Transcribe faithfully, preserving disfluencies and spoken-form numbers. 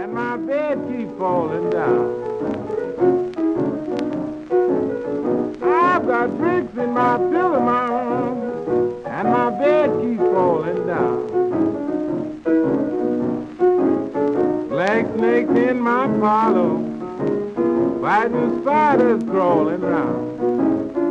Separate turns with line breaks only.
and my bed keeps falling down. I've got tricks in my pillow, mom, and my bed keeps falling down. Black snakes in my parlor, fighting spiders crawling round.